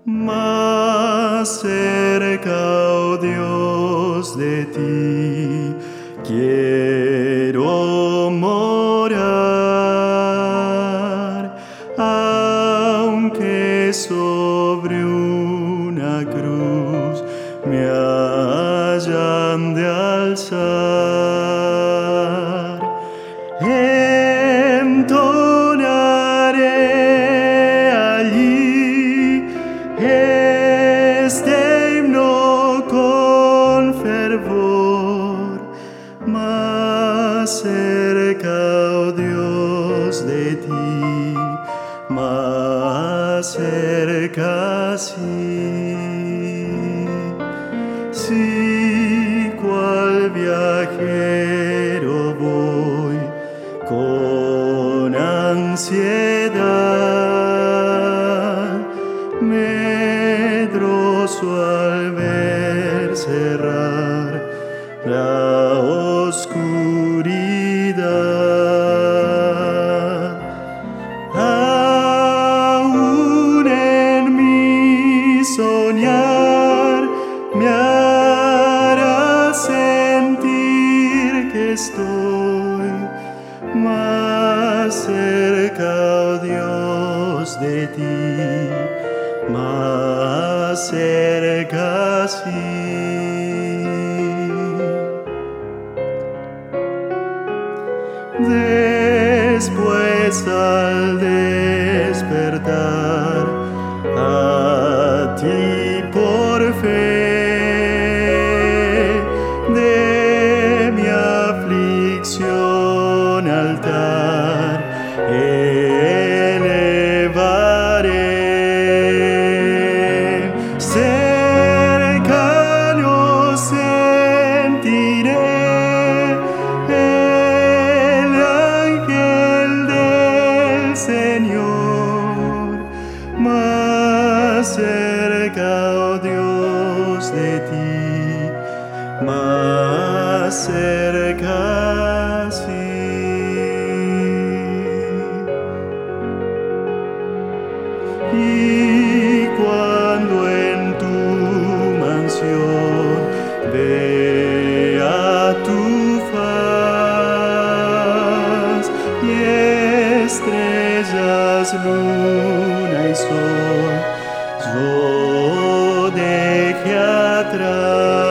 Más cerca, oh Dios, de ti quiero morar, aunque sobre una cruz me hayan de alzar. Entonaré allí este himno con fervor, más cerca, oh Dios, de ti, más cerca, sí. Sí, cual viajero voy con ansiedad, medroso al ver cerrar la oscuridad. Aún en mi soñar me hará sentir que estoy más cerca, oh Dios, de ti, más cerca, sí. Después al despertar a ti por fe, de mi aflicción altar elevaré. Cercano sentiré el ángel del Señor, más cerca, oh Dios, de ti, más cerca, sí. Y cuando en tu mansión vea tu faz y estrellas, luna y sol, yo deje atrás.